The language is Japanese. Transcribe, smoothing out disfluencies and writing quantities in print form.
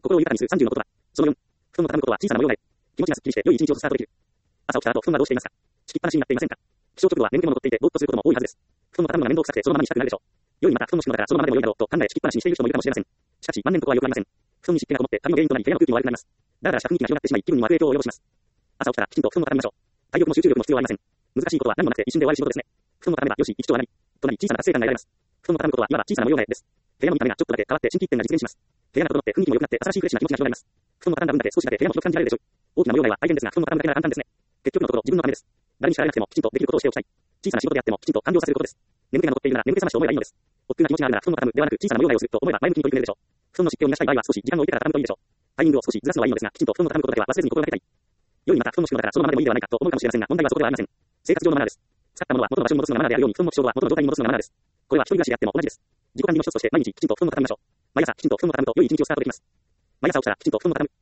心を豊かにする30の言葉。その4、布団を畳むことは小さな模様替え。気持ちがすっきりして良い一日をスタートできる。朝起きた後、布団はどうしていますか？敷きっぱなしになっていませんか？起床直後は眠気も残っていてぼーっとすることも多いはずです。布団を畳むのが面倒くさくてそのままにしたくなるでしょう。良いまた布団の敷くのだからそのままでも良いだろうと考え敷きっぱなしにしている人もいるかもしれません。しかし万年床はよくありません。布団に湿気がこもって旅の原因となり部屋の空気も悪くなります。だらだらした雰囲気が広がってしまい気分にも悪影響を及ぼします。朝起きたらきちんと布団を畳みましょう。体力も集中力も必要はありません。難しいことは何もなくて一瞬で終わる仕事ですね。布団を畳めばよし、一長なり。となり小さな達成感が得られます。布団を畳むことはいわば小さな模様替えです。部屋の見た目がちょっとだけ変わって心機一転が実現します。部屋が整って雰囲気も良くなって新しいフレッシュな気持ちが広がります。布団を畳んだ分だけ少しだけ部屋も広く感じられるでしょう。大きな模様替えは大変ですが、布団を畳むだけなら簡単ですね。結局のところ自分のためです。誰に叱られなくてもきちんとできることをしておきたい。小さな仕事であってもきちんと完了させることです。眠気が残っているなら眠気覚ましと思えばいいのです。億劫な気持ちがあるなら布団を畳むではなく小さな模様替えをすると思えば前向きに取り組めるでしょう。布団の湿気を逃がしたい場合は少し時間を置いてから畳むといいでしょう。タイミングを少しずらすのはいいのですが、きちんと布団を畳むことだけは忘れずに心がけたい。世にまた布団の敷くのだからそのままでもいいではないかと思うかもしれませんが、問題はそこではありません。生活上のマナーです。使ったものは元の場所に戻すのがマナーであるように、布団の起床後は元の状態に戻すのがマナーです。これは一人暮らしであっても同じです。自己管理の一つとして毎日きちんと布団を畳みましょう。毎朝きちんと布団を畳むと良い一日をスタートできます。毎朝起きたらきちんと布団を畳む。